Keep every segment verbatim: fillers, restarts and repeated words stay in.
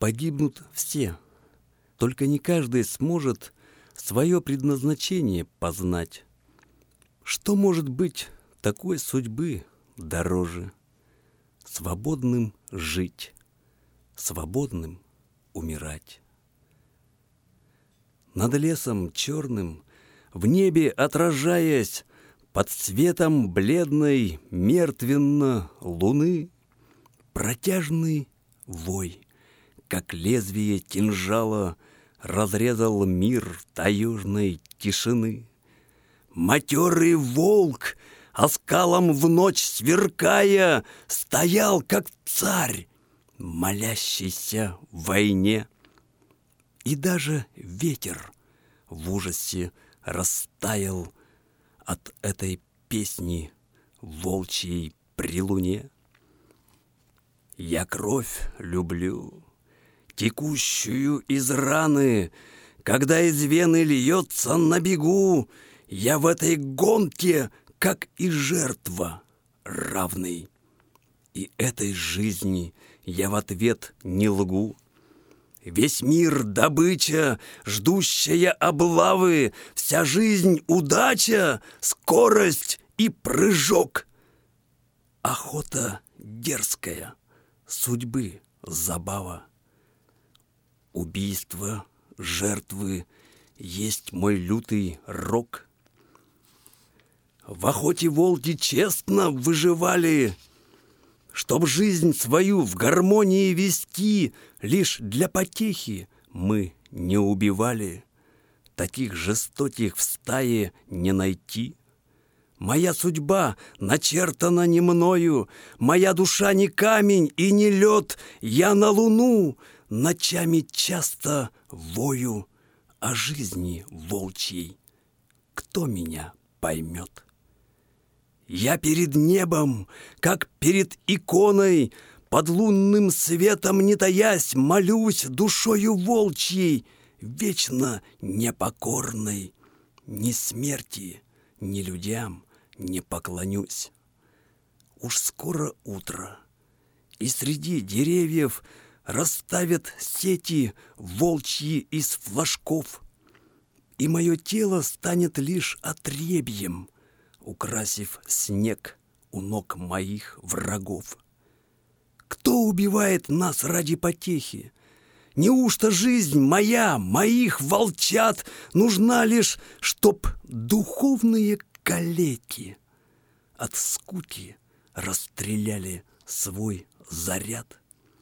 Погибнут все, только не каждый сможет свое предназначение познать. Что может быть такой судьбы дороже? Свободным жить, свободным умирать. Над лесом черным, в небе отражаясь, под светом бледной мертвенно луны, протяжный вой, как лезвие кинжала, разрезал мир таежной тишины. Матерый волк, оскалом в ночь сверкая, стоял, как царь, молящийся войне. И даже ветер в ужасе растаял от этой песни волчьей при луне. Я кровь люблю, текущую из раны, когда из вены льется на бегу. Я в этой гонке, как и жертва, равный. И этой жизни я в ответ не лгу. Весь мир — добыча, ждущая облавы, вся жизнь — удача, скорость и прыжок. Охота дерзкая, судьбы забава. Убийство, жертвы есть мой лютый рок. В охоте волки честно выживали, чтоб жизнь свою в гармонии вести. Лишь для потехи мы не убивали, таких жестоких в стае не найти. Моя судьба начертана не мною, моя душа не камень и не лед. Я на луну ночами часто вою о жизни волчьей. Кто меня поймет? Я перед небом, как перед иконой, под лунным светом не таясь, молюсь душою волчьей, вечно непокорной. Ни смерти, ни людям не поклонюсь. Уж скоро утро, и среди деревьев расставят сети волчьи из флажков, и мое тело станет лишь отребьем, украсив снег у ног моих врагов. Кто убивает нас ради потехи? Неужто жизнь моя, моих волчат, нужна лишь, чтоб духовные калеки от скуки расстреляли свой заряд?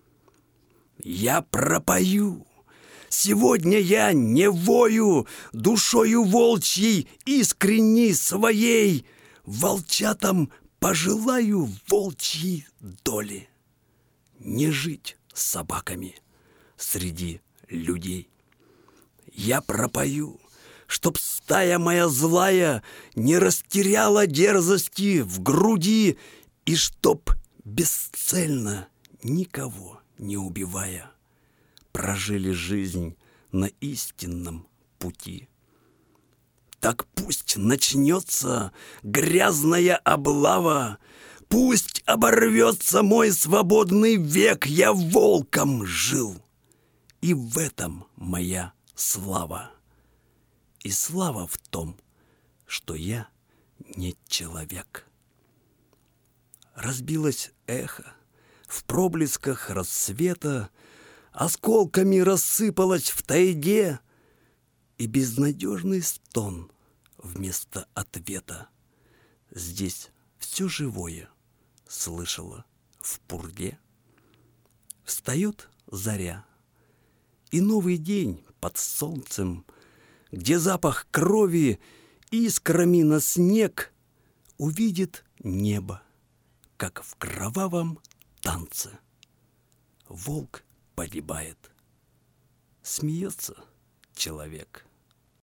Я пропою. Сегодня я не вою душою волчьей, искренней своей. Волчатам пожелаю волчьей доли. Не жить с собаками среди людей. Я пропою, чтоб стая моя злая не растеряла дерзости в груди, и чтоб бесцельно, никого не убивая, прожили жизнь на истинном пути. Так пусть начнется грязная облава, пусть оборвется мой свободный век. Я волком жил, и в этом моя слава. И слава в том, что я не человек. Разбилось эхо в проблесках рассвета, осколками рассыпалось в тайге, и безнадежный стон вместо ответа. Здесь все живое слышала в пурге. Встает заря, и новый день под солнцем, где запах крови искрами на снег, увидит небо, как в кровавом танце. Волк погибает. Смеется человек.